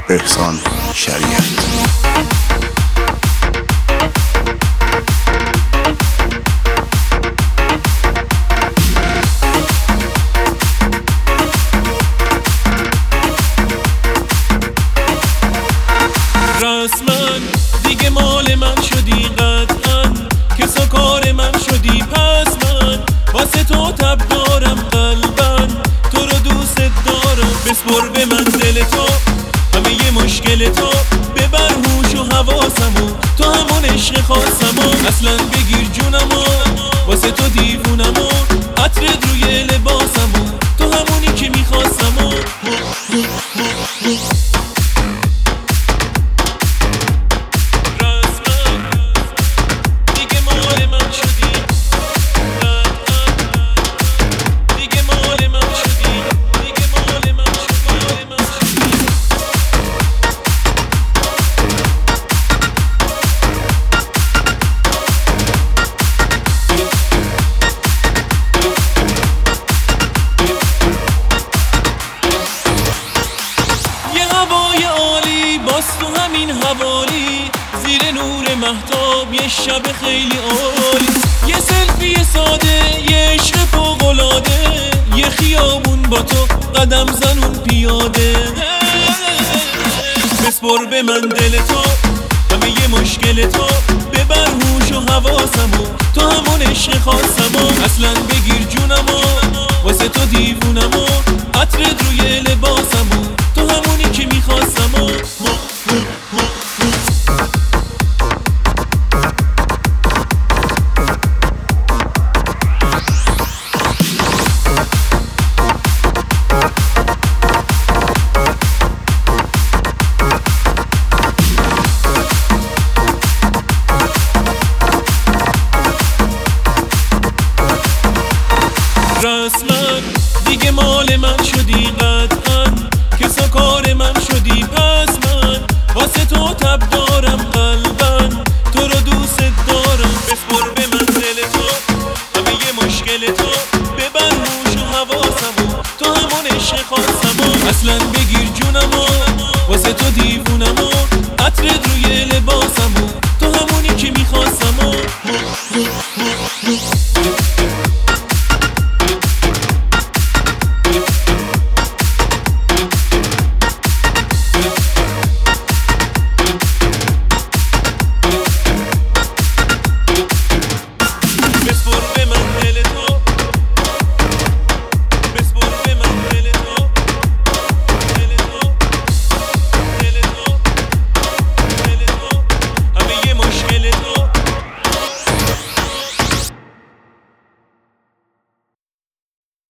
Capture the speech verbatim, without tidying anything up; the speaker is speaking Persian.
احسان شریعت. رسمن دیگه مال من شدی، قطعا کسا کار من شدی، پس من واسه تو تب دارم، قلبن تو رو دوست دارم. بسپر به من دل تو، همه ی مشکل تو، ببر هوش و حواسمو، تو همون عشق خاصمو. اصلا بگیر جونمو، واسه تو دیوونمو، عطرت روی لباسمو، تو همونی که میخواستمو. باز تو همین حوالی، زیر نور مهتاب یه شب خیلی عالی، یه سلفی ساده، یه عشق فوق‌العاده، یه خیابون با تو قدم زنون پیاده. بسپر به من دل تو، همه ی مشکل تو، ببر هوش و حواسمو، تو همون عشق خاصمو. اصلا بگیر جونمو، واسه تو دیوونمو، عطرت روی لباسمو، تو همونی که میخواستمو. رسمن دیگه مال من شدی، قطعا کسا کار من شدی، پس من واسه تو تب دارم.